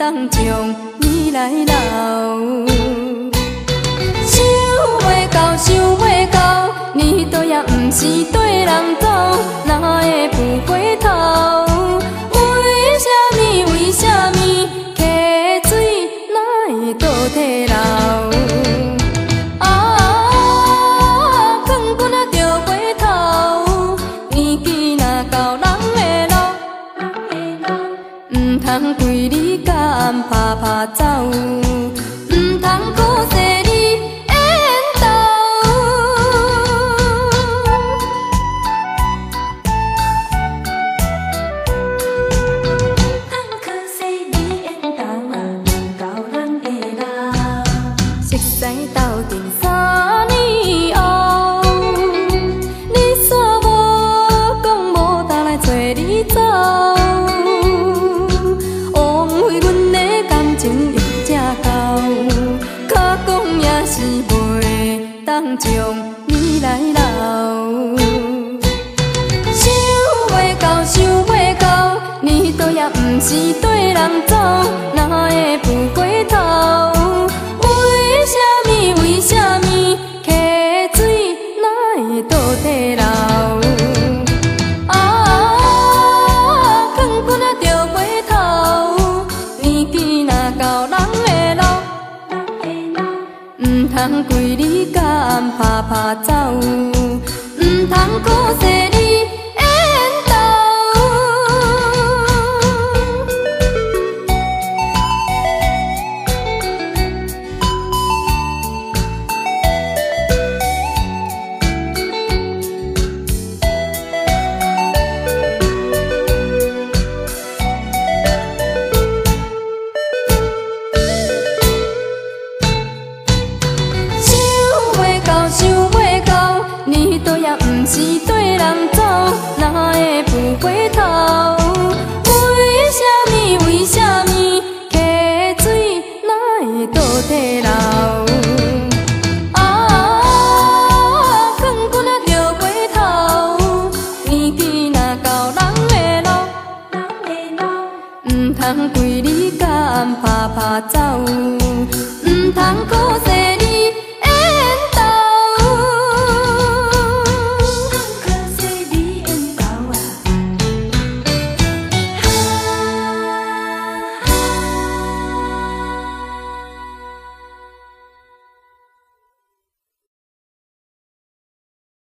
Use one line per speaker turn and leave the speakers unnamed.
当将你来留。想袂到，想袂到，你倒也毋是对人走，哪会不回头？为什么？为什么？溪水哪会倒退流？通规日甲暗拍拍走，毋通顾世你缘投。通顾世你缘投啊，毋够人会留。熟悉斗阵3年后，你煞无讲无当来找你走。当将你来留，想袂到，想袂到，你倒也毋是对人走，哪会不回头？为什么？为什么？溪水哪会倒退流？光棍仔着回头，年纪若到人的路。毋通规日甲暗拍拍走，毋通顾世你缘投。毋是对人走，哪会不回头？为什么？为什么？溪水哪会倒退？